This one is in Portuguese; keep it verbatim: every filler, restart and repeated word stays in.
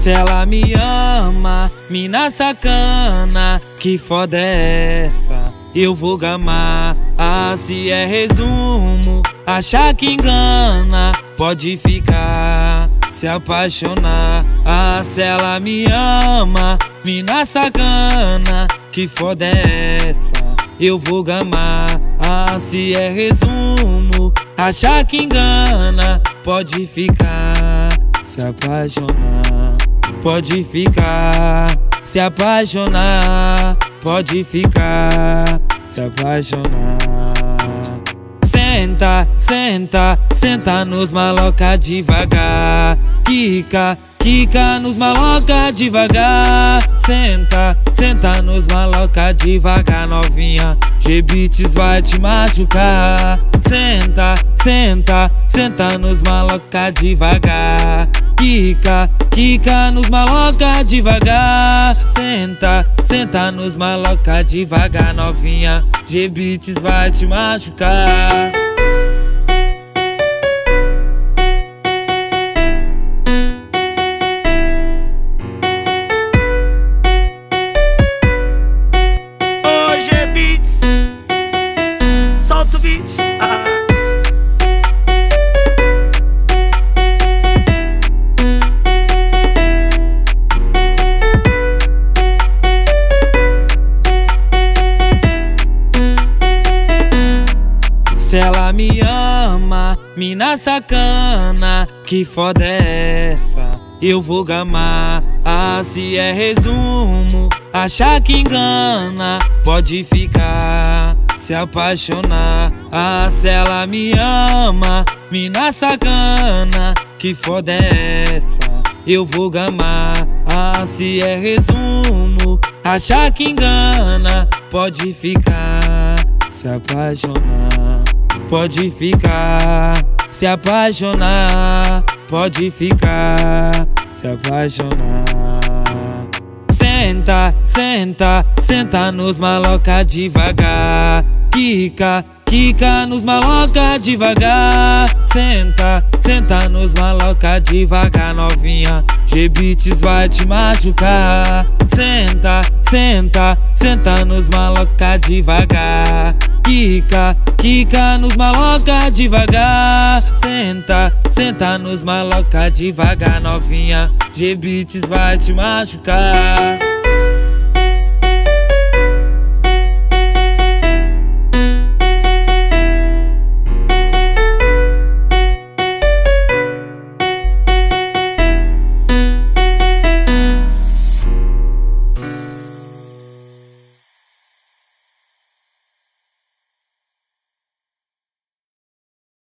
Se ela me ama, mina sacana, que foda é essa? Eu vou gamar. Ah, se é resumo, achar que engana, pode ficar, se apaixonar. Ah, se ela me ama, mina sacana, que foda é essa? Eu vou gamar. Ah, se é resumo, achar que engana, pode ficar, se apaixonar. Pode ficar, se apaixonar. Pode ficar, se apaixonar. Senta, senta, senta nos maloca devagar. Quica, quica nos maloca devagar. Senta, senta nos maloca devagar, novinha. G-Beats vai te machucar. Senta, senta, senta nos maloca devagar. Quica, quica nos maloca devagar. Senta, senta nos maloca devagar, novinha. G-Beats vai te machucar. Ô G-Beats, solta o beat. Ah. Se ela me ama, mina sacana, que foda é essa? Eu vou gamar. Ah, se é resumo, achar que engana, pode ficar, se apaixonar. Ah, se ela me ama, mina sacana, que foda é essa? Eu vou gamar. Ah, se é resumo, achar que engana, pode ficar, se apaixonar. Pode ficar, se apaixonar. Pode ficar, se apaixonar. Senta, senta, senta nos maloca devagar. Quica, quica nos maloca devagar. Senta, senta nos maloca devagar, novinha. G-Beats vai te machucar. Senta, senta, senta nos maloca devagar. Quica, quica nos maloca devagar. Senta, senta nos maloca devagar, novinha. G-Beats vai te machucar.